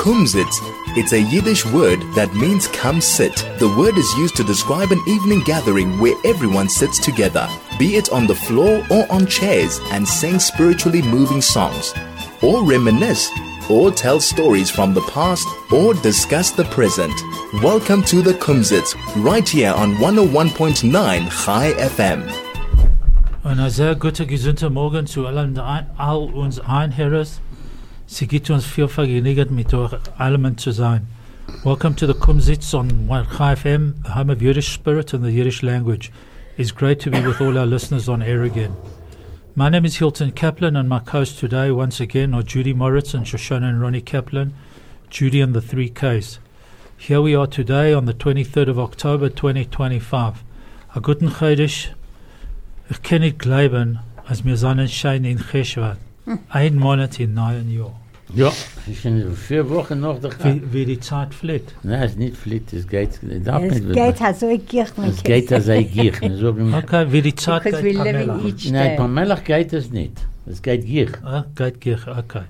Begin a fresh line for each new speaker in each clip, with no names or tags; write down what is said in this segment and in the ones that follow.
Kumzits. It's a Yiddish word that means come sit. The word is used to describe an evening gathering where everyone sits together, be it on the floor or on chairs, and sing spiritually moving songs, or reminisce, or tell stories from the past, or discuss the present. Welcome to the Kumzits, right here on 101.9 Chai FM.
Ein sehr guter, gesunder Morgen zu all uns Einherres. Sie gibt uns viel Vergnügen, mit euch allen zu sein. Welcome to the Kumzits on Chai FM, the home of Yiddish spirit and the Yiddish language. It's great to be with all our listeners on air again. My name is Hilton Kaplan, and my co-hosts today, once again, are Judy Moritz and Shoshana and Ronnie Kaplan, Judy and the 3Ks. Here we are today on the 23rd of October 2025. A guten Chodesh. Ich kann nicht glauben, als wir Sonnenschein in Cheshvan. Ein Monat in neuen Jahr.
Ja, ich bin 4 Wochen noch da.
Wie die Zeit fliegt.
Nein, es ist nicht fliegt, es geht.
Es geht also ein Kirchen.
Es geht also ein Kirchen.
Okay, wie die Zeit geht Pamela.
Nein, Pamela geht es nicht. Es geht Kirchen.
Geht Kirchen, okay.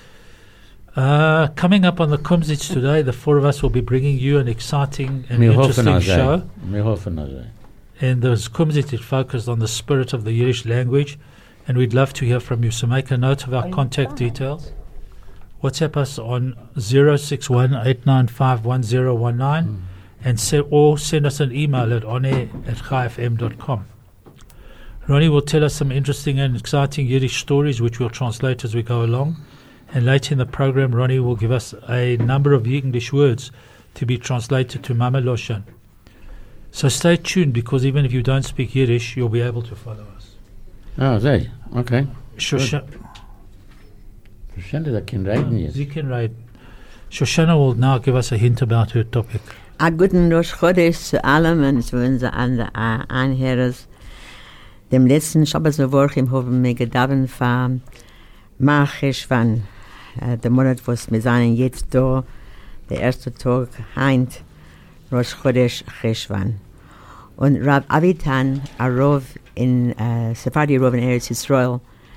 Coming up on the Kumzits today, the four of us will be bringing you an exciting and interesting show.
Wir hoffen also.
And the Kumzits is focused on the spirit of the Yiddish language, and we'd love to hear from you. So make a note of our contact details. WhatsApp us on 061-895-1019 and send us an email at onair@chaifm.com. Ronnie will tell us some interesting and exciting Yiddish stories which we'll translate as we go along. And later in the program, Ronnie will give us a number of English words to be translated to Mama Loshan. So stay tuned, because even if you don't speak Yiddish, you'll be able to follow us.
Oh, they? Okay.
Shoshana
can reden jetzt.
Sie can reden. Shoshana will now give us a hint about her topic.
A guten Rosh Chodesh zu allem und zu unseren Einherres. Dem letzten Shabbat-Woche haben wir gedauert von Mar Cheshvan, der Monat, wo wir sind jetzt da, der erste Tag, heint, Rosh Chodesh Cheshvan. Und Rav Avitan, a Rav in Sephardi Rav in Eretz Yisrael,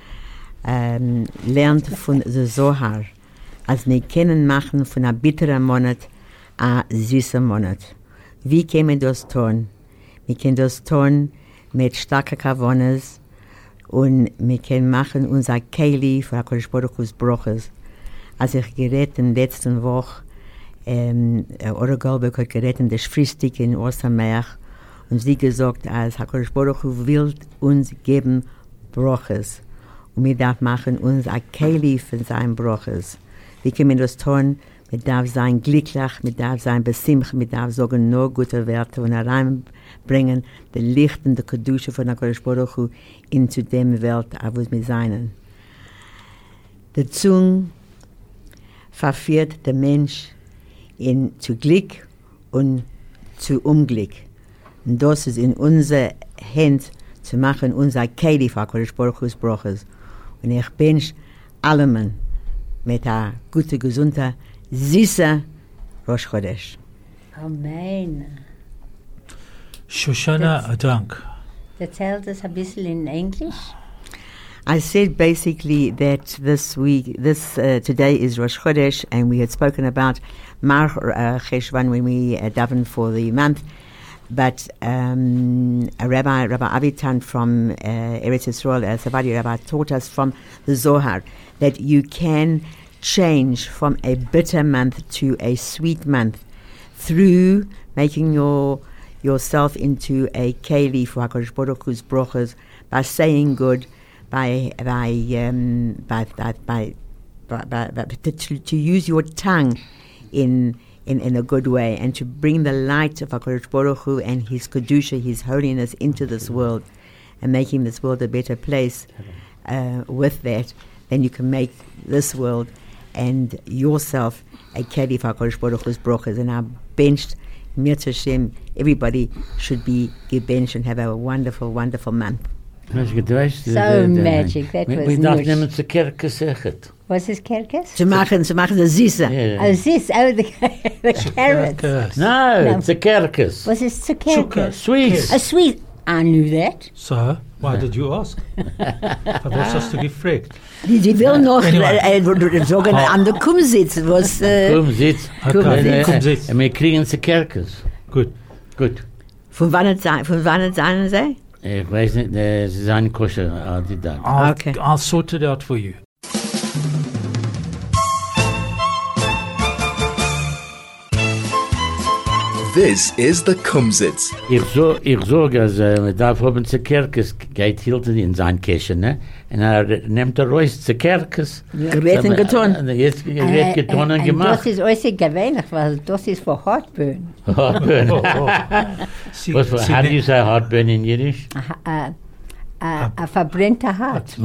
lernt von der Zohar, als wir können machen von einem bitteren Monat einen süßen Monat. Wie können wir das tun? Wir können das tun mit starken Kavonas, und wir können machen unser Keili für HaKadosh Baruch Hu's Broches. Als ich gerät in der letzten Woche, Ora Goldberg hat gerät in der Frühstück in Ostermeach, und sie gesagt, als HaKadosh Baruch Hu will uns geben Broches. Und wir darf machen uns ein Keili für seine Broches. Wie können wir das tun? Wir darf sein glücklich, wir darf sein besimch, wir darf sagen nur gute Werte und hereinbringen die Licht und die Kedusha von HaKadosh Baruch Hu into dem Welt, wo wir sein. Die Zunge verführt den Mensch zu Glück und zu Unglück. Und das ist in unserer Hand zu machen, unser Keili für HaKadosh Baruch Hu's Broches. Und ich wünsche allem mit einer guten, gesunden, süßen Rosh Chodesh.
Amen.
Shoshana, dank.
Erzählt es ein bisschen in English?
I said basically that today is Rosh Chodesh, and we had spoken about Mar Cheshvan when we davened for the month. But Rabbi Avitan from Eretz Yisrael, a Sephardi Rabbi, taught us from the Zohar that you can change from a bitter month to a sweet month through making yourself into a keli for HaKadosh Baruch Hu's brochas, by saying good, to use your tongue in a good way, and to bring the light of HaKadosh Baruch Hu and His Kedusha, His holiness, into this world, and making this world a better place. With that, then you can make this world and yourself a keli for HaKadosh Baruch Hu's brochas. And I benched Mirza Hashem, everybody should be gebenched and have a wonderful, wonderful month.
So magic, that was
we darf nehmen zu Kerkes sechet.
Was ist Kerkes?
Zu machen the Zisa.
Oh, Zis, the carrots.
No, it's a Kerkes.
Was ist zu Kerkes?
Sweet.
A sweet. I knew that.
So? Why did you ask? Was hast du gefragt?
Die will noch sagen,
Oh.
an der Kumsitz, was...
Kumsitz.
Okay, Kumsitz.
Und wir kriegen sie Kerkes.
Gut.
Gut.
Von wann seien sie?
Ich weiß nicht, sie sind koscher, all die Tag.
Okay.
I'll sort it out for you.
This is the Kumsitz.
Ich sage, als man darf haben zu Kerkes, geht Hilton in sein Käschen, ne? Und nimmt raus zu Kerkes.
Gerät und getan.
Jetzt wird getan und
Das
gemacht.
ist äußerst gewöhnlich, weil das ist für Heartburn.
Heartburn.
Sie,
What, how do you say heartburn in Yiddish?
Ein verbrennter Hart.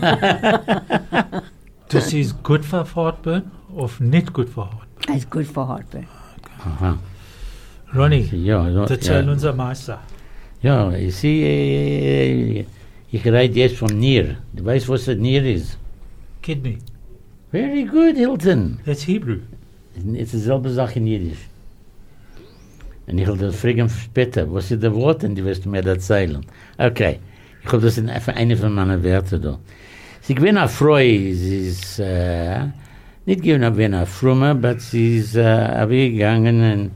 das ist gut für Heartburn oder nicht gut für Heartburn?
Das ist gut für Heartburn.
Aha.
Ronny,
Ja, so,
erzähl
ja.
unser Meister.
Ja, ich sehe, ich rede jetzt von Nier. Du weißt, was ein Nier ist?
Kidney.
Very good, Hilton.
That's Hebrew.
Es ist dieselbe Sache in Jiddisch. Und ich will das fragen später, was ist das Wort, und du wirst mir das erzählen. Okay, ich glaube, das ist einfach eine von meinen Werten da. Sie gewinnt eine Freude, sie ist nicht gewinnt eine Frumme, aber sie ist weggegangen und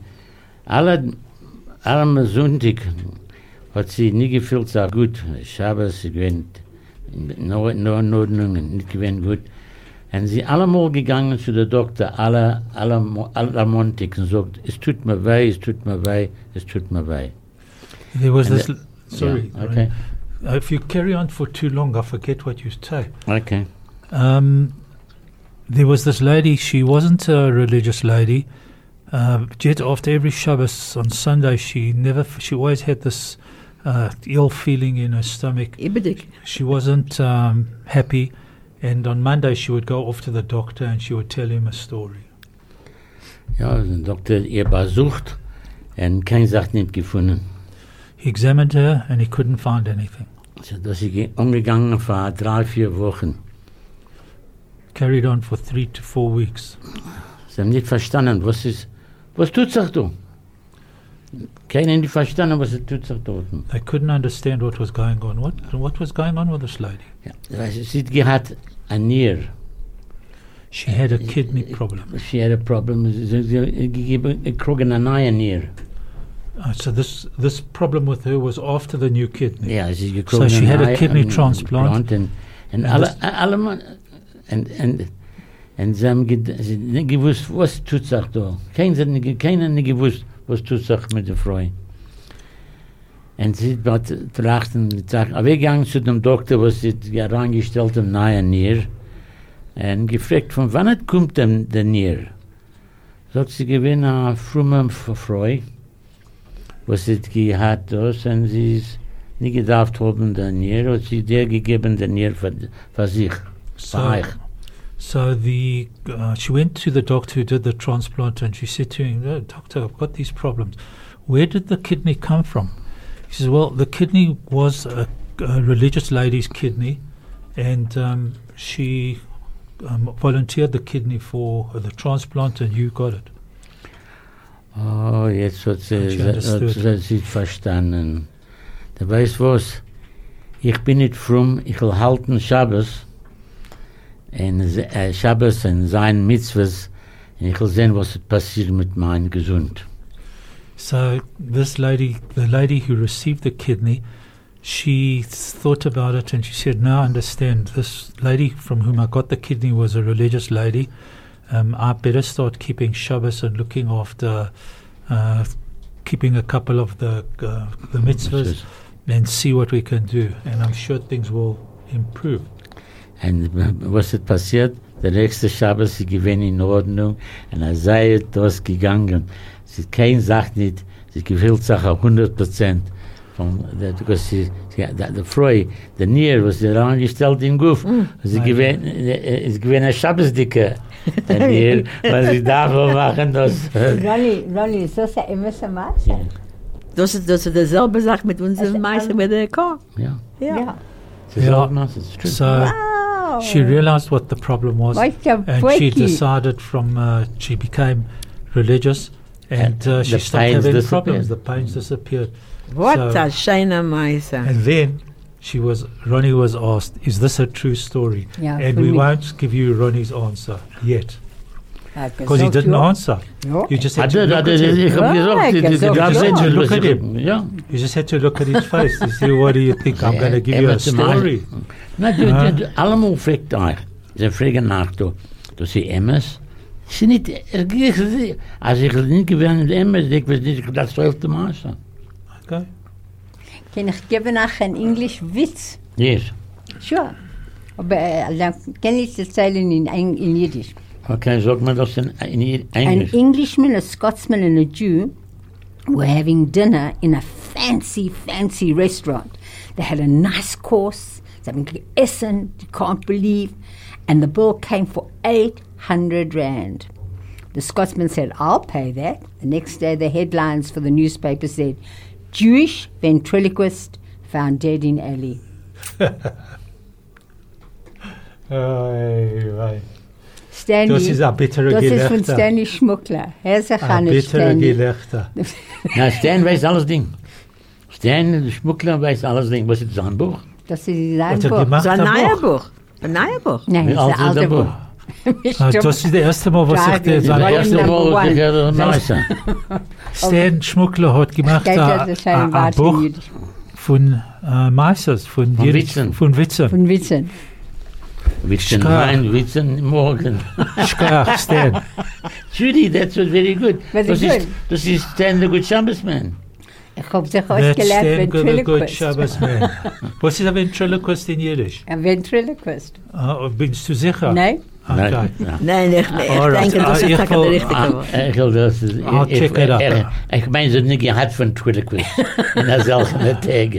alle Sonntag hat sie nie gefühlt so gut. Schabbat, sie gewinnt nur in Ordnung, nicht gewinnt gut. Und sie allemal gegangen zu der Doktor, alle Montag und sagt, es tut mir weh, es tut mir weh, es tut mir weh.
There was
And
this... Sorry.
Yeah, okay.
Ronny. If you carry on for too long, I forget what you say.
Okay.
There was this lady, she wasn't a religious lady, yet after every Shabbos on Sunday, she always had this ill feeling in her stomach.
Ibedik.
She wasn't happy, and on Monday she would go off to the doctor and she would tell him a story.
Ja, der Doktor ihr besucht und keine Sache nicht gefunden.
He examined her and he couldn't find anything.
So, dass sie umgegangen für 3-4 Wochen.
Carried on for 3 to 4 weeks.
Sie haben nicht verstanden, was tut sich da? Keiner nicht verstanden, was tut sich dort.
They couldn't understand what was going on. What was going on with this lady?
Ja, sie hat ein Nier.
She had a kidney problem.
She had a problem. Sie kriegen eine neue Nier.
So this problem with her was after the new kidney.
Ja, sie gekriegt
So she had a
eine
kidney
neue
transplant.
Und alle Mann, und sie haben sie nicht gewusst, was tut sich da. Keiner nicht gewusst, was tut sich mit der Frau. Und sie hat trachten, weggegangen zu dem Doktor, was sie herangestellt haben, neue Nier, und gefragt, von wann kommt denn der Nier? Sagt sie, gewinnt eine frumme Frau, was sie gehabt hat, und sie ist nicht gedacht haben, der Nier, und sie der gegeben, der Nier für sich.
So she went to the doctor who did the transplant, and she said to him, "Oh, Doctor, I've got these problems. Where did the kidney come from?" He says, "Well, the kidney was a religious lady's kidney, and she volunteered the kidney for the transplant, and you got it."
Oh, jetzt hat sie verstanden. Du weißt was? Ich bin nicht fromm, ich will halten Shabbos, und Shabbos und sein Mitzvahs, und ich will sehen, was passiert mit meinem Gesund.
So this lady, the lady who received the kidney, she thought about it and she said, "Now I understand. This lady from whom I got the kidney was a religious lady. I better start keeping Shabbos and looking after, keeping a couple of the mitzvahs and see what we can do. And I'm sure things will improve."
Und was ist passiert? Der nächste Shabbos, sie gewinnt in Ordnung, und sei das gegangen. Sie kein sagt nicht, sie gefühlt sich 100%. Die Frau, der Nier, was sie angestellt in Guf, sie gewinnt eine Shabbosdicke. Der Nier, weil sie davon machen, das...
Ronny, ist das ja immer so Maße?
Das ist dieselbe Sache mit unserem Meister mit der Koch.
Ja.
Ja.
So she realized what the problem was, and she decided she became religious, and she stopped having problems. The pains disappeared.
What a shiner Meister.
And then Ronnie was asked, is this a true story?
Yeah,
and
for
we
me.
won't give you Ronnie's answer yet.
Because
Because he didn't answer.
Ja.
You just
I
had to
did,
look at him.
ich hab
Ja,
gesagt,
ich hab
die
gesagt,
Gabe
ja.
sind
Look at
lustig.
him.
Ja.
You just had to look at his face to see what do you think. I'm going to give you a story.
Na, du allemal fragt euch. Sie fragen nach, du sie Emmes? Sie nicht, als ich nicht gewähnt in Emmes, ich weiß nicht, das 12. Maße.
Okay.
Kann ich geben nach ein Englisch-Witz?
Yes.
Sure. Aber dann kann ich das erzählen in Jiddisch.
Okay, sag mir das in
An
Englisch.
Englishman, a Scotsman, and a Jew were having dinner in a fancy, fancy restaurant. They had a nice course. They had essen, you can't believe. And the bill came for 800 rand. The Scotsman said, I'll pay that. The next day, the headlines for the newspaper said, Jewish ventriloquist found dead in alley.
Right.
Stanley,
Das ist ein bitterer
das ist von
Gelächter.
Stanley Schmuckler. Herzlich
Ein
an
bitterer
Stanley.
Gelächter.
Na, Stan weiß alles Ding. Stan, der Schmuggler, weiß alles Ding. Was ist sein Buch?
Das ist sein
Was er
Buch.
gemacht
So ein
hat.
neuer Buch. Ein neuer Buch.
Nein,
Wie
das ist
alt
ein
ist der
alter
Buch?
Buch.
Das ist das erste Mal, was ich
Driving.
dir
Das
sage.
Volume
erste
number
Mal,
one.
ich höre Neuser.
Stan Schmuckler hat gemacht
Geht das schon
ein
weiter
Buch
in Jiddisch.
von Meisters, von
Witzen.
Von Witzen.
Von Witzen.
Witzen,
Schka.
nein, Witzen, morgen.
Schkach, Stan.
Judy, that was very good.
Very
Das
good.
ist, das ist Stan, the good Shabbos man.
Ich habe sich
That's
ausgelernt,
Stan good
Ventriloquist.
Shabbos man. Was ist ein Ventriloquist in Jiddisch?
Ein Ventriloquist.
Bist du sicher?
Nein?
Okay.
Nein.
Nein, ich
Alright.
denke, das ist
Ich
der
will-
richtige Wort.
Ich will das.
I'll check it out.
Ich meine, sie nicht gehabt von Twitter-Quiz. In der selben Tage.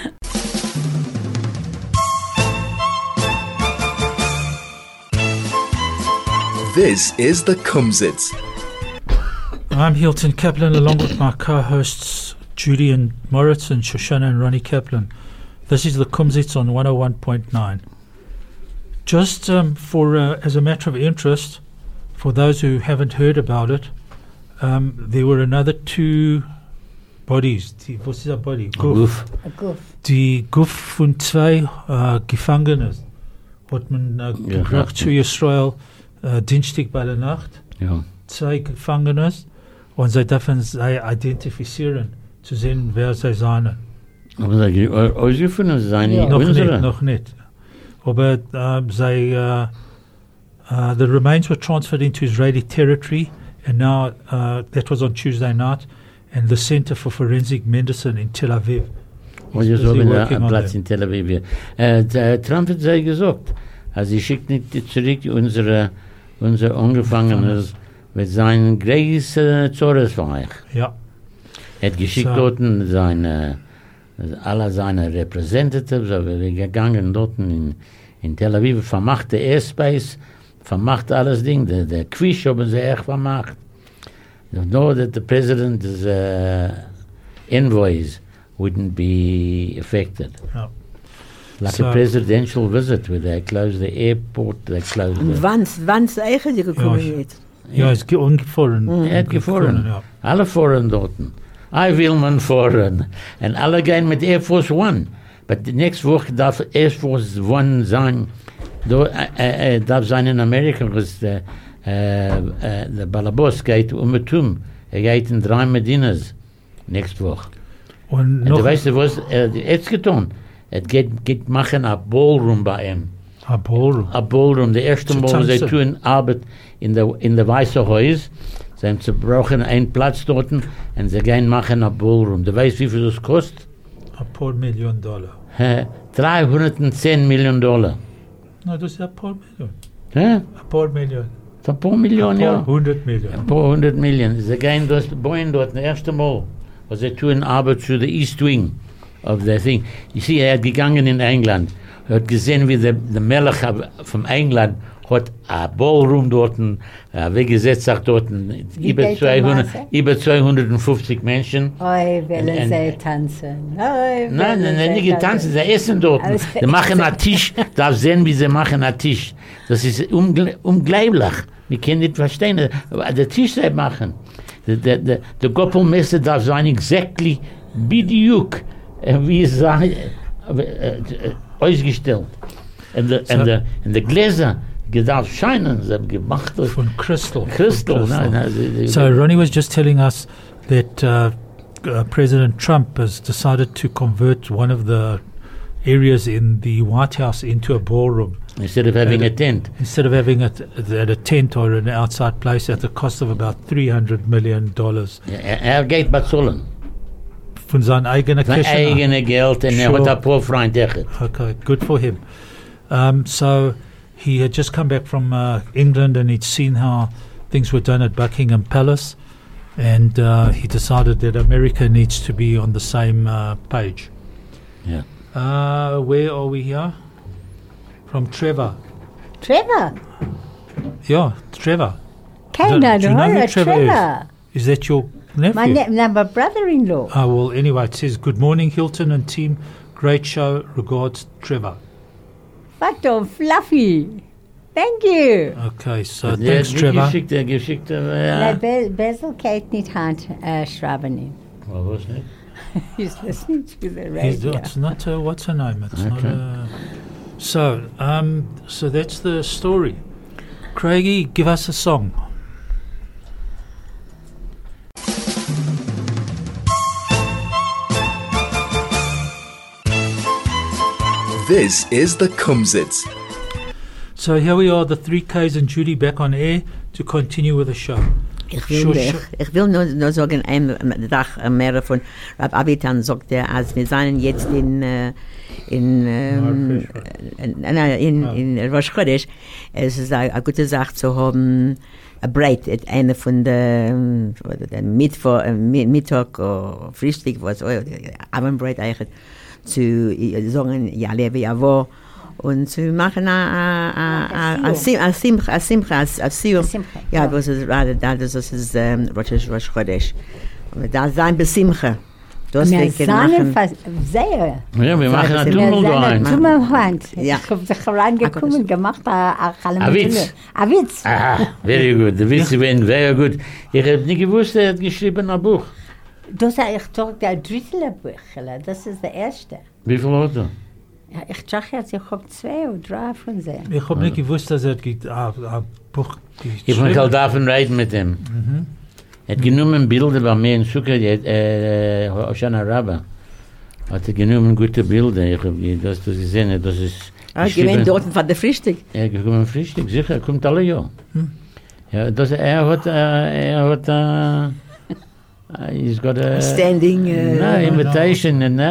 This is the Kumsitz.
I'm Hilton Kaplan along with my co-hosts Judy and Moritz and Shoshana and Ronnie Kaplan. This is the Kumsitz on 101.9. Just as a matter of interest, for those who haven't heard about it, there were another two bodies. Was ist ein Body?
Goof.
A goof.
Die Guf von zwei Gefangenen hat man gebracht zu Israel Dienstag bei der Nacht.
Ja.
Zwei Gefangene und sie dürfen sie identifizieren, zu sehen, wer sie seien.
Aber sie ausgefunden sein,
Ja.
Noch nicht. Aber the remains were transferred into Israeli territory, and now that was on Tuesday night, and the Center for Forensic Medicine in Tel Aviv.
Und
is
jetzt
busy
haben wir
working
einen
on
Platz
them.
in Tel Aviv. Trump hat sei gesagt, also ich schicke nicht zurück unser Angefangenes mit seinen großen Zores für euch.
Ja.
Er hat geschickt
So.
dort alle seine Representatives, aber wir gegangen dort in Tel Aviv, vermacht der Airspace, vermacht alles Ding, der Quiz haben sie echt vermacht. They know that the president's envoys wouldn't be affected.
Ja.
Like
So-
a presidential visit where they close the airport, they close
Und
the...
wann ist eigentlich gekommen
Ja,
jetzt?
Ja, es geht umgefahren.
Er hat gefahren.
Ja.
Alle fahren dort. I will man fahren. Und alle gehen mit Air Force One. But the next Woche darf Air Force One sein, darf sein in Amerika, because der Balabos geht mit geht in 3 Medinas next Woche.
Und
Und
noch
du weißt, was jetzt getan? Es geht machen a Ballroom bei ihm.
ein Ballroom.
A Ballroom, der erste
Zu
Mal, wo sie
tanzen.
tun Arbeit in der Weiße Haus. Sie haben zu brauchen einen Platz dort und sie gehen machen a Ballroom. Du weißt, wie viel das kostet?
Ein paar Millionen Dollar.
$310 million.
Na, das ist ein paar Millionen.
Hä?
Ein paar Millionen.
Ein paar Millionen,
Ein paar
ja.
100 Millionen.
Ein paar 100 Millionen. Sie gehen das bauen dort, das erste Mal, wo sie tun Arbeit zu der East Wing of the thing. You see, er hat gegangen in England. Er hat gesehen, wie der Melech von England hat ein Ballroom dort, weggesetzt, sagt dort, über
geht der
200,
Maße?
über 250 Menschen.
Oi, wollen
Und-
sie tanzen. Oi,
Nein,
wollen sie
nicht getanzt, sie essen dort.
Also-
Sie machen einen Tisch, darf sehen, wie sie machen einen Tisch. Das ist unglaublich. Wir können nicht verstehen, aber der Tisch sie machen. Der Goppelmesser darf sein exactly bidiuk, wie ausgestellt. Und die Gläser gedarf scheinen, sie haben gemacht.
Von Crystal.
Crystal.
So Ronnie was just telling us that President Trump has decided to convert one of the areas in the White House into a ballroom.
Instead of having a tent.
Instead of having it at a tent or an outside place at the cost of about $300 million.
Geht bezahlen.
Von seinem eigenen
Sein eigenes Geld und hat ein paar Freunde.
Okay, good for him. So he had just come back from England and he'd seen how things were done at Buckingham Palace, and he decided that America needs to be on the same page.
Yeah.
Where are we here? From Trevor.
Trevor.
Yeah, Trevor.
Do you know who Trevor
is that your nephew?
My brother-in-law.
Well, anyway, it says, good morning, Hilton and team. Great show. Regards, Trevor.
What fluffy. Thank you.
Okay, so thanks, Trevor.
Geschickt,
Basil Kate nicht Hand schreiben.
Was nicht?
He's listening to the radio.
It's not what's her name? It's
Okay.
not so that's the story. Craigie, give us a song.
This is the Kumzits.
So here we are, the 3Ks and Judy back on air to continue with the show.
Ich will nur sagen, ein Tag mehr von Rab Avitan sagt als wir seien jetzt in Rosh Chodesh. Es ist eine gute Sache zu haben, a Breit, eine von der Mittag oder Frühstück, was Abendbreit eigentlich, zu sagen, ja, lebe ja wo, und zu machen a Simcha. Ja, das ist Rosh Chodesh. Und da sein Besimcha. Das wir
machen. Sehr.
Ja, wir machen ein Tummel da rein.
Ja. Ich habe sich reingekommen, gemacht,
ein Witz.
Ein Witz.
Very good. Der Witz ist very good. Ich habe nicht gewusst, hat geschrieben ein Buch.
Das ist der dritte Buch. Das ist der erste.
Wie viel hat er?
Ja, ich dachte jetzt, ich habe 2 oder 3 von sie.
Ich habe nicht gewusst, dass er ein Buch geschrieben.
Ich habe halt davon reden mit ihm. Er hat genommen Bilder bei mir in Sukkot, Hoshana Rabbah. Hat er genommen gute Bilder. Ich habe das gesehen, das ist...
gewinnt dort von der Frühstück.
Er kommt Frühstück, sicher, er kommt alle Jahr. Ja, das, er hat he's got a
standing
invitation.
In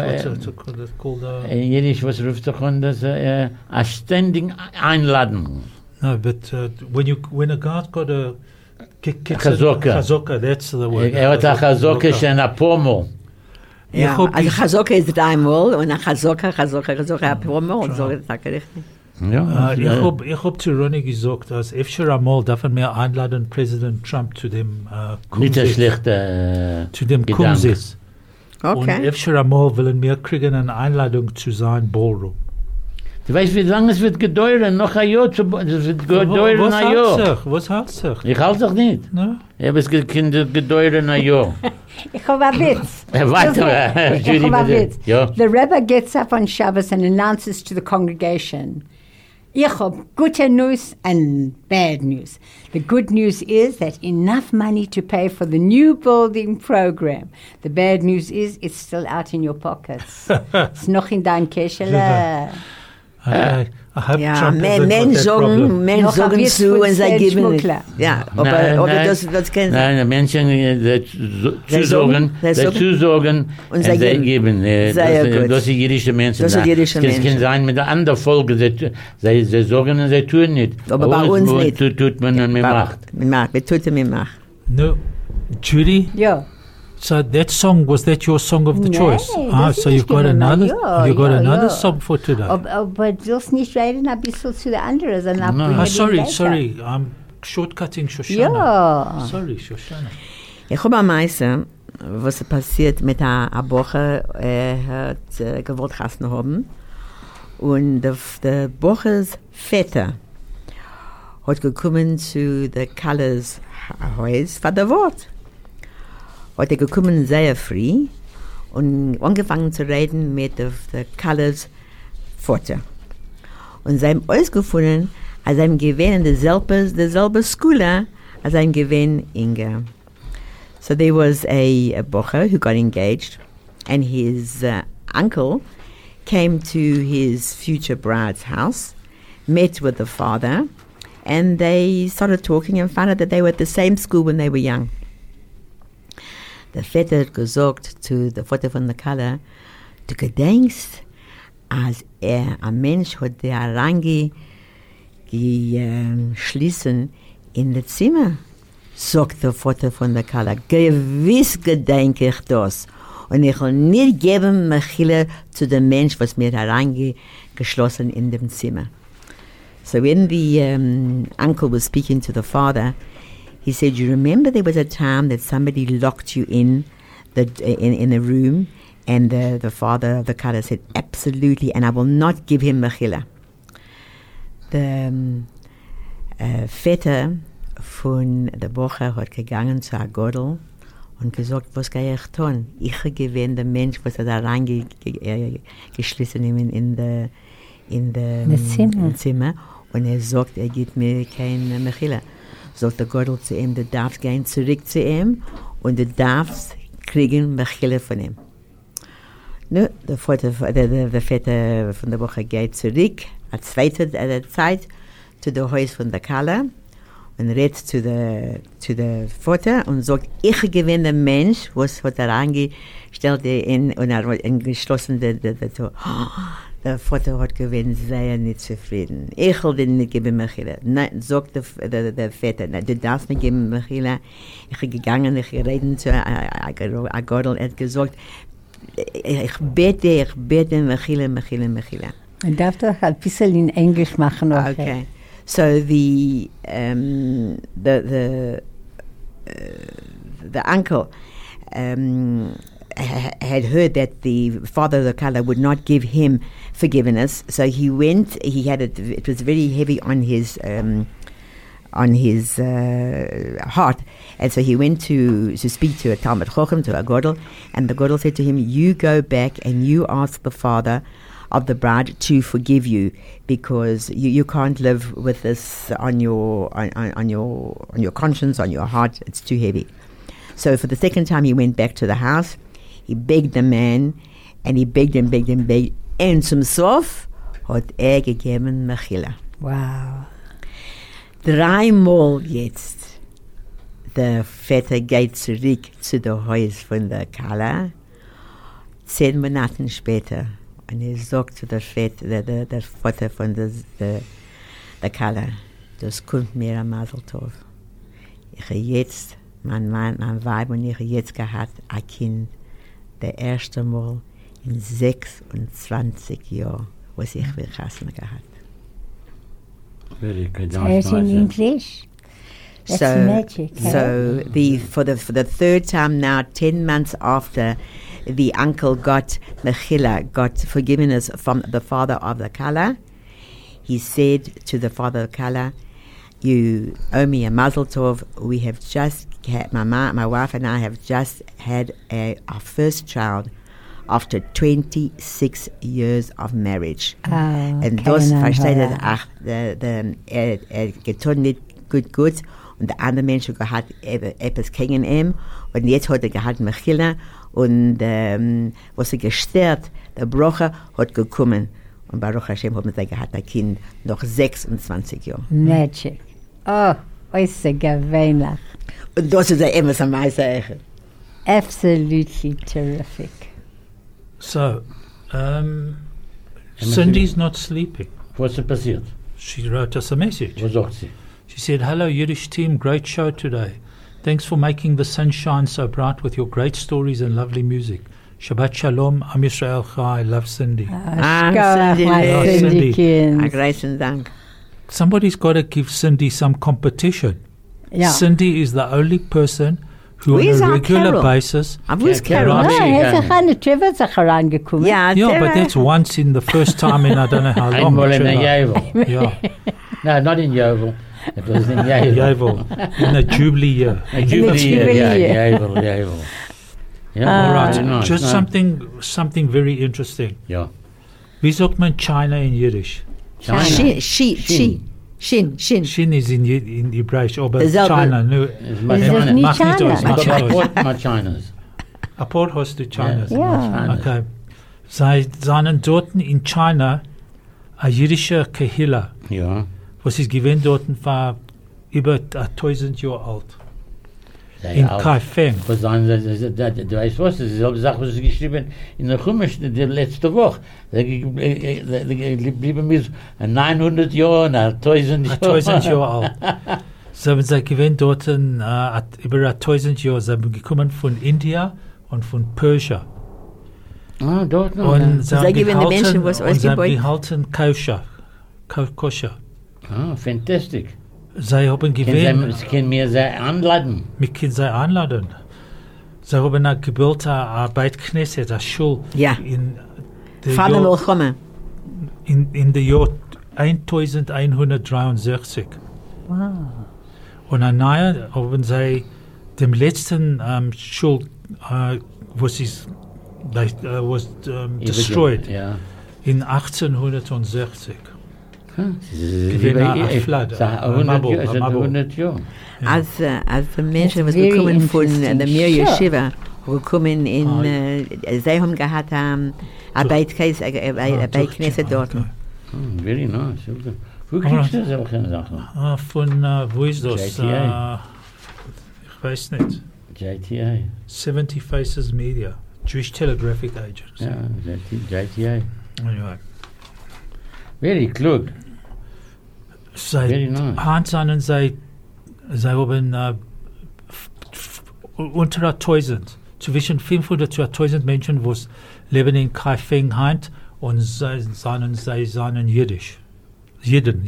Yiddish, was ruft er an? Das a standing Einladung.
No, but when a guy's got a
Chazokah,
that's the word.
Er hat a Chazokah schon a Pomo.
Ja, also Chazokah ist einmal und a Chazokah a Pomo, so ist das richtig.
Ja,
ich hab zu Ronnie gesagt, dass öfter einmal darf mehr einladen President Trump zu dem
nicht ein schlechter
zu dem Kumsitz.
Okay.
Und öfter einmal wollen wir kriegen eine Einladung zu sein Ballroom.
Du weißt, wie lange es wird gedauern, noch ein Jahr es wird gedauern ein Jahr.
Was hältst du?
Ich halte doch nicht.
No?
Ich habe es gedauern ein Jahr.
Ich habe einen Witz.
Weiter,
Ich habe einen Witz.
Ja.
The Rebbe gets up on Shabbos and announces to the congregation, ich habe gute news and bad news. The good news is that enough money to pay for the new building program. The bad news is it's still out in your pockets. It's noch in dein Käschele.
Okay. I hope
Ja,
Trump
men sagen zu und sie geben nicht. Ja, aber das kennen sie.
Nein, Menschen zusagen und sie geben. Das sind jüdische Menschen. Das kann sein mit der anderen Folge. Sie sagen und sie tun nicht.
Aber bei uns nicht.
Tut man und man macht.
Wir tun und macht.
No, Judy.
Ja.
So that song, was that your song of the choice? So you've got another. Another song for today.
Aber du willst nicht reden ein bisschen zu den anderen.
Sorry. I'm shortcutting Shoshana.
Ja.
Sorry, Shoshana.
Ich habe am meisten, was passiert mit der Woche, hat gewollt Hasen haben. Und der Woches Väter hat gekommen zu der Colors Haus für das Wort. Hat gekommen sehr früh und angefangen zu reden mit der Colors Vater. Und sie haben ausgefunden, als sie gewähnt in derselbe Schule, als sie gewähnt Inge. So there was a bocher who got engaged, and his uncle came to his future bride's house, met with the father, and they started talking and found out that they were at the same school when they were young. Der Vetter hat gesagt zu der Vater von der Kalle, du gedenkst, als ein Mensch hat der reingeschlissen in das Zimmer, sagt der Vater von der Kalle. Gewiss gedenke ich das. Und ich will nicht geben Mechile zu dem Mensch, was mir hereingeschlossen in dem Zimmer. So when the uncle was speaking to the father, he said, you remember there was a time that somebody locked you in the room? And the father of the Kalle said, absolutely, and I will not give him Mechila. Der Vetter von der Bocher hat gegangen zu Agodel und gesagt, was kann ich tun? Ich gewinne der Mensch, was da reingeschlissen in das Zimmer. Und sagt, sagt, mir kein Mechila. Sagt der Godel zu ihm, du darfst gehen zurück zu ihm und du darfst kriegen Mechila von ihm. Nu, der Vetter von der Woche geht zurück, eine zweite Zeit, zu der Haus von der Kalle und redet zu der Vater und sagt, ich gewinne den Mensch, was hat angestellt und geschlossen der Vater hat gewinnt, sehr nicht zufrieden. Ich will den nicht geben, Mechila. Nein, sagt der Vater, nein, du darfst nicht geben, Mechila. Ich bin gegangen, ich rede zu Agodel, er hat gesagt, ich bete, Mechila.
Man darf doch ein bisschen in Englisch machen.
Okay. So the uncle had heard that the father of the Kalle would not give him forgiveness, so he went. It was very heavy on his heart, and so he went to speak to a Talmud Chochem, to a Godel, and the Godel said to him, you go back and you ask the father of the bride to forgive you, because you can't live with this on your conscience, on your heart. It's too heavy. So for the second time he went back to the house, he begged the man, and he begged, and zum Sof hat gegeben Mechila.
Wow.
3 Mal jetzt. Der Vetter geht zurück zu der Haus von der Kalle. 10 Monate später. Und sagt zu der Vetter, der Vater von der Kalle, das kommt mir am Mazel Tov. Ich habe jetzt, mein Weib und ich habe jetzt gehabt, ein Kind, der erste Mal in 26 Jahren, was ich will Chasna gehabt.
Very good.
It's in English. That's magic.
So for the third time now, 10 months after the uncle got Mechila, got forgiveness from the father of the Kalle, he said to the father of the Kalle, you owe me a Mazel Tov. We have just had, my wife and I have just had our first child after 26 years of marriage. Und das versteht getan nicht gut. Und der andere Mensch hat etwas gegen ihn. Und jetzt hat gehabt Mechila. Und was gestört, der Brocher hat gekommen. Und Baruch Hashem hat mit gehabt ein Kind noch 26 Jahre.
Magic. Oh, ist gewöhnlich.
Und das ist immer so meine Sache.
Absolutely terrific.
So, Cindy's not sleeping.
Was ist passiert?
She wrote us a message.
Was sagt sie?
She said, hello Yiddish team, great show today. Thanks for making the sun shine so bright with your great stories and lovely music. Shabbat Shalom, Am Yisrael Chai, love Cindy.
Cindy.
Großen Dank.
Somebody's got to give Cindy some competition.
Yeah.
Cindy is the only person who
Where's
on a
our
regular
Carol?
basis...
Wo ist Carol?
Ah,
Rashi
er ist
gegangen.
eine Trevor herangekommen.
Ja,
Yeah, but that's once in the first time in I don't know how long.
Einmal in der
Trevor.
Jevel.
Yeah,
No, not in Jevel. It was in Jevel.
Yovel, in a Jubilee year.
A Jubilee year.
Jubilee year.
Yeah, Jevel. Yeah,
All right,
very nice.
just
No.
something very interesting.
Yeah.
Wie sagt man China in Yiddish?
China.
Shin.
Shin is in Hebräisch, aber
Dasselbe.
China, no.
It's
Is das nicht
Mach nicht
China?
aus, mach nicht aus.
my Chinas.
Ein paar hast du Chinas.
Ja.
Okay. Sie seien dort in China eine jüdische Kehilla,
Ja.
was ist gewesen dort war über 1000 Jahre alt.
Sehr
In
alt.
Kaifeng.
Was sagen, du weißt was, das ist dieselbe Sache, was sie geschrieben in der Chumash die letzte Woche. Da geblieben ist 900 Jahre, 1000 Jahre.
1000 Jahre alt. Sie haben sich gewesen dort über 1000 Jahre. Sie haben gekommen von India und von Persia.
Ah, dort noch.
Und sie
Sie
haben
geben den Menschen, was
und sie haben
ausgebeut.
gehalten Koscher.
Ah, fantastic.
Sie haben gewesen,
Sie können mir sehr anladen.
wir können sie einladen. Sie haben auch gebildet eine Beit-Knesset, eine Schule
Ja.
in der
Vater
Jahr,
willkommen.
in der Jahr 1163.
Wow.
Und eine neue haben sie dem letzten Schul, was ist was destroyed
Ja.
in 1860.
Sie
Gewinnt ein Flood, ein Mabel.
100 Jahre.
Als die Menschen, was
That's very
gekommen von
interesting.
der Mir
Sure.
Yeshiva, gekommen in, sie haben gehabt ein Beit-Knesset dort.
Very nice. Wo kriegst du solche Sachen?
Von, wo ist das?
JTA.
Ich weiß nicht.
JTA.
70 Faces Media, Jewish Telegraphic Agency.
Ja, JTA.
Anyway.
Very klug. Very nice.
Hans an sie haben unter 1000, zwischen 500 zu 1000 Menschen, die leben in Kaifeng Hand und sie seien Jiddisch. Jeden.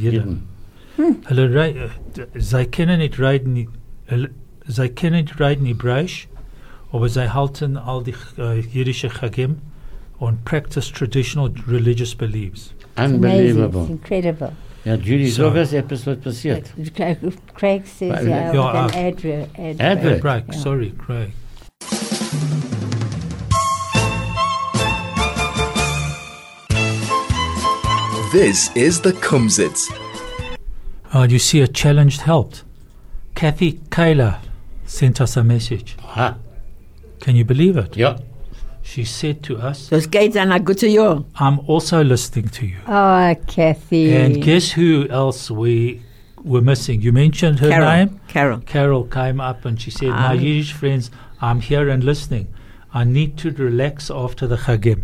Sie kennen nicht reden Hebräisch, aber sie halten all die jiddische Chagim und practice traditional religious beliefs.
Amazing.
Unbelievable.
It's incredible.
Ja, Judy,
So.
sag was etwas was passiert.
Craig says,
Well,
yeah,
yeah,
with an advert.
Advert.
Craig,
Yeah.
sorry, Craig.
This is the Kumsitz.
You see, a challenged helped. Kathy Kayla sent us a message.
Ha.
Can you believe it?
Ja.
She said to us,
Das geht an ein gutes Jahr.
I'm also listening to you.
Oh, Kathy.
And guess who else we were missing? You mentioned her name.
Carol.
Carol came up and she said, my Yiddish friends, I'm here and listening. I need to relax after the Chagim.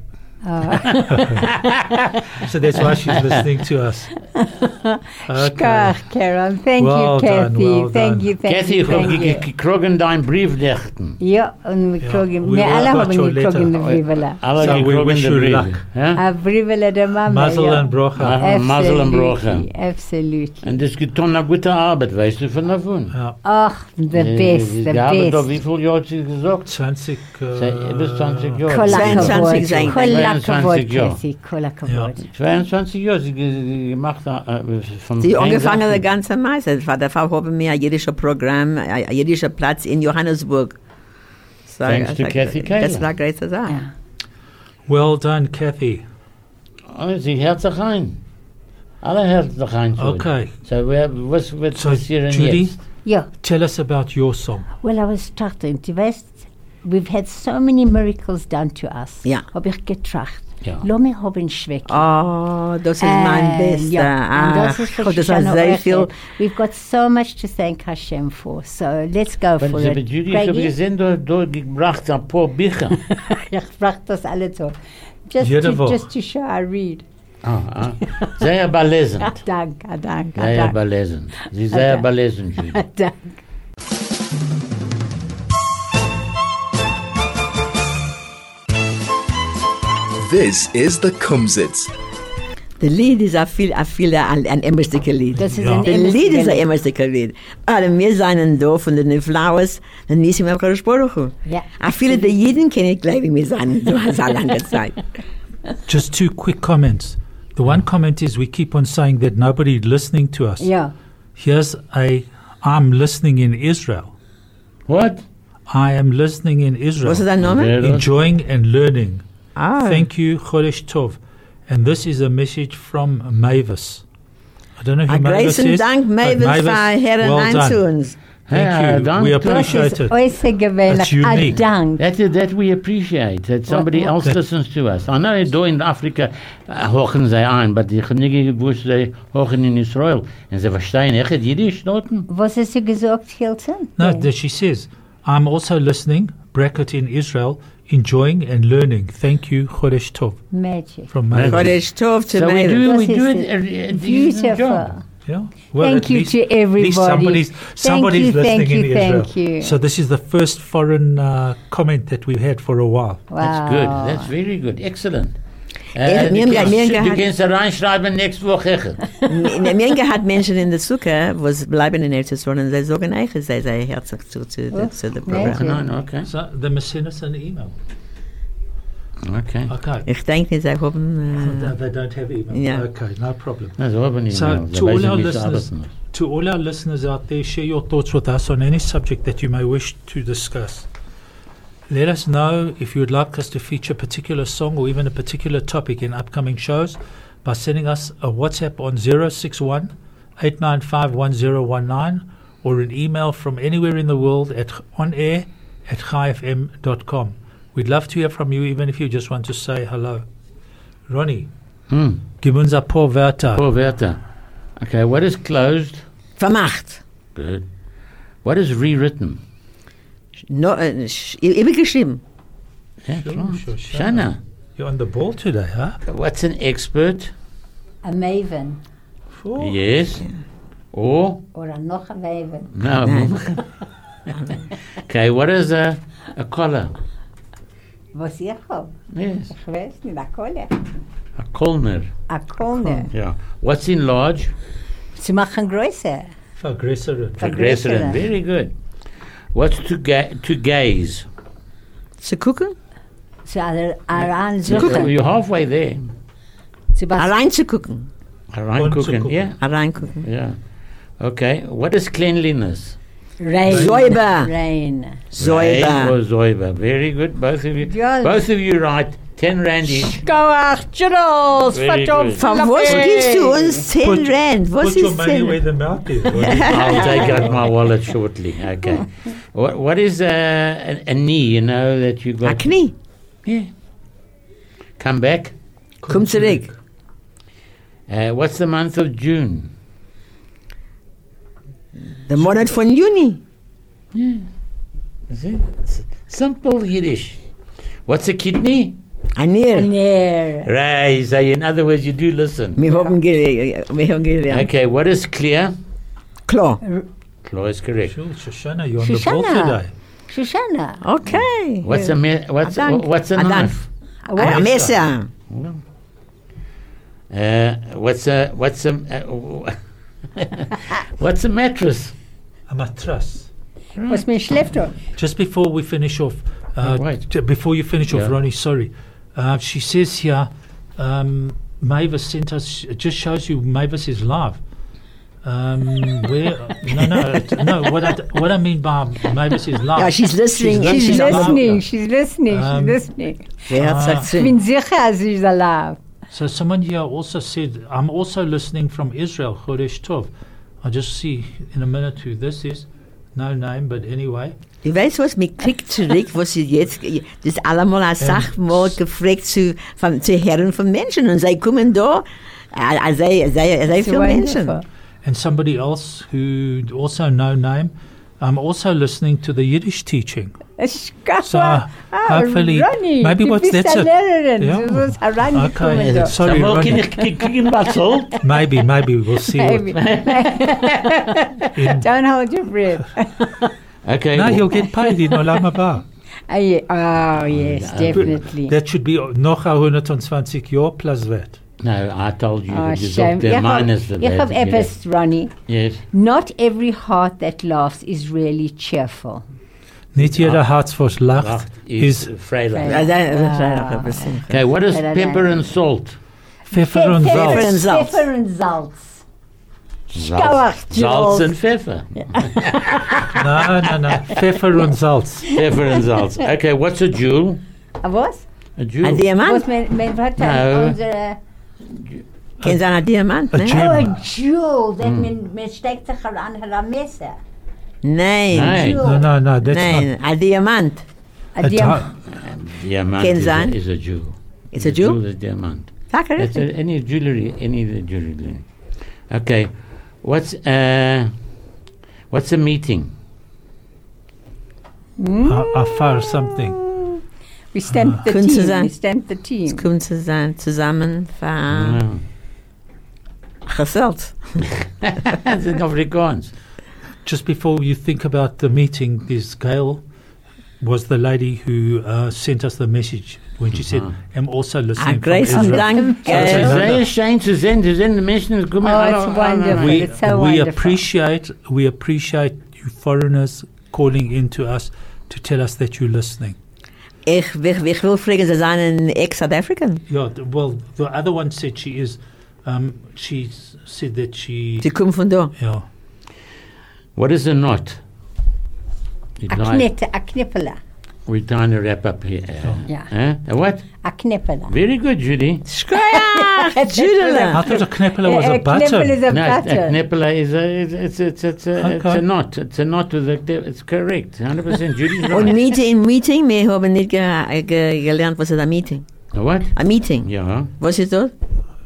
So that's why she's listening to us.
Schkach, Carol. Thank
Well
you,
done,
Kathy.
well
Thank
done.
you, thank
Kathy,
you,
ich hab
thank you.
gekrogen dein Briefdichten.
Ja, und wir kriegen,
we
wir
all
alle
got
haben
your
gekriegt
letter.
die Brivela.
Alle
So we
gekrogen
wish
de
you
Brief.
luck.
Ja?
A Brivela der Mama,
Mazel
ja.
and bracha.
Mazel and
Absolutely,
bracha.
absolutely.
Und das getan eine gute Arbeit, weißt du von davon?
Ja,
Ach, the best, the
gearbeitet,
best.
wie viel Jahre hat sie gesagt?
20.
Bis 20 Jahre.
Kol
22
hakavod,
sein.
kol
22
hakavod,
Jahre.
Kathy, kol
Ja.
hakavod.
22 Jahre sie gemacht von
Sie
kein
angefangen
Sachen.
der ganze Meister. Der Fall haben wir ein jiddischer Programm, ein jiddischer Platz in Johannesburg. So,
Thanks to Kathy Kayla.
Das war eine große Sache.
Ja.
Well done, Kathy.
Oh, sie hört sich ein. Alle hört sich ein.
Okay.
So, was wird
So,
passieren
Judy,
jetzt?
Ja,
tell us about your song.
well, I was starting. Du weißt, we've had so many miracles done to us.
Ja.
Hab ich getracht.
Ja.
Lass mich haben Schwäche.
Oh, das ist mein Bester.
Ja, und das ist
Ach, das
Shoshana
war sehr
Orchel.
viel.
We've got so much to thank Hashem for. So let's go for
Aber
it.
Judy, ich habe
Craigie?
gesehen, du gebracht ein paar Bücher.
Ich brauche das alle so. Just
Jede Woche.
just to show I read.
Sehr belesend.
Danke.
Sehr belesend. Sie sehr belesend, Judy.
Danke.
This is the Kumsitz.
Der Lied ist ein emmerstiger Lied.
Das ist
Ja.
ein
Der Lied ist ein
Lied.
emmerstiger Lied. Aber wir sind da von den Flowers, dann nissen wir auch Sprache.
Ja.
A viele der Jeden kennen gleich, wir sind da so lange Zeit.
Just two quick comments. The one comment is we keep on saying that nobody listening to us.
Ja.
Here's I'm listening in Israel.
What?
I am listening in Israel,
Was ist dein Name?
Wer-
enjoying and learning.
Ah.
Thank you, Chodesh Tov. And this is a message from Mavis. I don't know who
A
Mavis
großen
is.
Dank,
but
Mavis, für Herren
well done.
zu uns.
Thank you. We
danke.
appreciate it.
äußerst gewöhnlich.
That's unique.
Dank.
That we appreciate, that somebody
What-
else listens to us. I know do in Afrika hochen sie ein, but ich habe nicht gewusst, sie hochen in Israel. Und sie verstehen echt Jiddisch dort?
Was hast du gesagt, Hilton?
No, she says, I'm also listening, bracket in Israel, enjoying and learning. Thank you, Chodesh Tov.
Magic.
From Mavis.
Chodesh Tov to
So we
Mavis.
do
Was is
it
it?
a decent job.
Beautiful.
Yeah. Well,
Thank
at
you
least-
to
at least
everybody.
somebody's
Thank you,
listening
thank
in
you,
Israel.
thank you.
So this is the first foreign comment that we've had for a while.
Wow.
That's good. That's very good. Excellent.
mir
du
gehabt-
kannst da reinschreiben nächste Woche.
Mir hat Menschen in der Suche, wo sie bleiben in Erzählung und sie sagen eigentlich, sie sei herzlich zu dem Programm.
Nein, okay.
So they must send us an email.
Okay.
Okay.
Ich denke, sie haben...
They don't have email.
Yeah.
Okay, no problem.
Also, aber nicht
So
mehr.
to
Da
all
weiß
our
ich, wie es
listeners,
arbeiten muss.
to all our listeners out there, share your thoughts with us on any subject that you may wish to discuss. Let us know if you would like us to feature a particular song or even a particular topic in upcoming shows by sending us a WhatsApp on 061 895 1019 or an email from anywhere in the world at onair@chaifm.com. We'd love to hear from you, even if you just want to say hello. Ronnie, gib uns ein paar Wörter.
Poor Werther. Okay, what is closed?
Vermacht.
Good. What is rewritten?
No, übergeschrieben.
Yeah,
Sure,
right.
sure, sure.
Shana.
You're on the ball today, huh?
What's an expert?
A maven.
Oh.
Yes. Or?
Oder noch a maven.
No. Okay, what is a collar?
Was ich hab?
Yes.
Ich weiß nicht, a Kohle.
A collar.
A Kohle.
Yeah. What's in large?
Sie machen größer.
Vergrößern.
Vergrößern.
Very good. What's to gaze?
Zu gucken?
Sie ansuchen.
You're halfway there.
Sie was
Allein zu gucken.
Reingucken, yeah.
Reingucken.
Yeah. Okay. What is cleanliness?
Rain.
Säuber.
Rain.
Rain
Säuber.
or Säuber. Very good. Both of you.
Ja.
Both of you right. 10 rand each.
Goach, Jules,
Very
verdammt.
good.
Von was gibst du uns 10 Rand? Was
Put your
ist
money where
10?
the mouth is.
I'll take out my wallet shortly. Okay. What is a knee? You know that you
A
got.
Knie.
Yeah. Come back.
Komm zurück.
What's the month of June?
Der Monat von Juni.
Is it? Simple Yiddish. What's a kidney?
Ein Nier.
Nee.
Right. So in other words, you do listen.
Wir haben gelernt.
Okay. What is clear?
Klar.
Clear is correct.
Sure, Shoshana, you're on the ball
Shoshana.
today.
Shoshana.
Okay.
What's
Dank.
what's a
Dank.
knife?
Ein Messer.
What's a what's a mattress?
A matras.
Was mir schläft doch.
Just before we finish off,
wait.
before you finish off,
Yeah.
Ronnie, sorry. She says here, Mavis sent us, it just shows you Mavis is live. Where? No. What I mean by Mavis is live.
Ja, she's listening.
She's
She's
listening.
listening, she's listening, she's
Um,
listening.
Wer hat gesagt
Ich
zu?
bin sicher, sie ist alive.
So someone here also said, I'm also listening from Israel, Chodesh Tov. I'll just see in a minute who this is. No name, but anyway.
Du weißt was, mir kriegt zurück, was sie jetzt, das allemal als Sache mal gefragt zu Herren von Menschen und sie kommen da, sehr viele Menschen.
And somebody else who also no name, I'm also listening to the Yiddish teaching. So hopefully,
Ronnie,
maybe
du
what's
bist
that's
eine Lehrerin.
Yeah.
Du musst herangekommen
Okay,
da.
sorry,
Well,
Ronnie.
kriegen was holt?
Maybe we'll see.
Maybe.
In,
Don't hold your breath.
Okay.
no, he'll get paid in Olam Haba.
Oh, yes, definitely.
That should be noch 120 Jahre plus that.
No, I told you.
Oh,
that you
shame.
got the minus the
Ich habe
bad,
etwas, Ronnie.
Yes.
Not every heart that laughs is really cheerful.
Nicht jeder Herz, was lacht,
Lacht
is
Freilich.
Ja,
Okay, what is pepper and salt?
Pfeffer und
Pfeffer und
Salz.
Salz.
Pfeffer und Salz.
Salz and pfeffer.
No. Pfeffer und Salz.
Pfeffer and Salz. Okay, what's a jewel?
A was?
A jewel.
Ein Diamant?
Was mein Vater
No.
unsere...
Kein sein ein Diamant, ne?
Gem.
Oh, a jewel. That man steckt sich an a Messer.
Nein.
Nein.
Jewel.
No, that's
Nein, ein Diamant.
A
not.
diamant.
Diamant
Kein sein?
is a jewel.
It's a Jew?
Is diamant.
Sag er
That's
richtig.
any jewelry. Okay, what's a meeting?
Afar something.
We stamped the
Könnte
team.
sein.
We stamped the team.
Es kommt zusammen für gesellt.
That's in Afrikaans.
Just before you think about the meeting, this Gail was the lady who sent us the message when she said, I'm also listening from
Grace und
Israel.
Dank.
It's
Okay.
very shame to send the Menschen is coming.
Oh, it's wonderful.
We,
It's so
we
wonderful.
appreciate you foreigners calling in to us to tell us that you're listening.
Ich will fragen, Sie seien ex-South African.
Yeah, well, the other one said she is. She said that she.
Sie kommen von da.
Yeah.
What is a knot?
A knippela.
We're trying to wrap up here.
Yeah.
A what?
A knippela.
Very good, Judy.
Schreier!
I
Judela!
thought a knippler was a
knippel
button.
is a
No, a
button.
knippler is it's
Okay.
a knot. It's a knot with it's correct. 100%. Judy's
Und
right.
Meeting, wir haben nicht gelernt, was ist ein Meeting.
A what?
Ein Meeting.
Yeah.
Was ist das?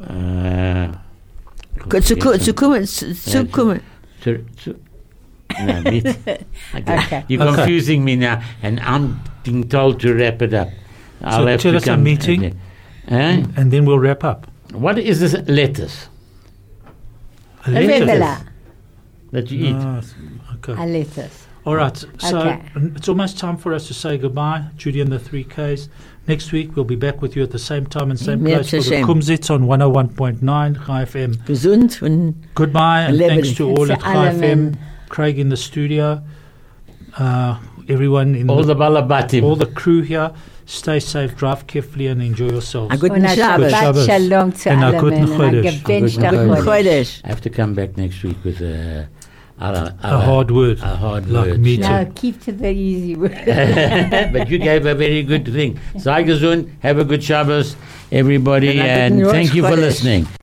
Zu kommen.
No, meet.
Okay.
You're
Okay.
confusing me now, and I'm being told to wrap it up. I'll have
tell
to
us a
come.
meeting.
Okay. Eh?
And then we'll wrap up.
What is this lettuce
A
A
lettuce.
knippela.
that you eat?
Ah, okay.
A lettuce.
All right. So
Okay.
it's almost time for us to say goodbye, Judy and the 3Ks. Next week we'll be back with you at the same time and same
Mir
place for the
Hashem.
Kumsitz on 101.9 Chai FM.
Gesund und
Goodbye and
Lebanon.
thanks to all
It's
at Chai
alle
FM.
men.
Craig in the studio. Everyone in
All the balabatim.
all the crew here. Stay safe, drive carefully, and enjoy yourselves.
a guten
Und a
Shabbos.
Shabbos.
Shalom zu
Und a
allen
guten
Menschen. Und a
Chodesh.
gewünschter
Guten
Chodesh.
Chodesh.
I have to come back next week with
A hard word.
A hard
Like
word.
me
No,
too.
keep to the easy word.
But you gave a very good thing. Sei gesund, have a good Shabbos, everybody,
And a
and
guten
thank you for
Rosh Chodesh.
listening.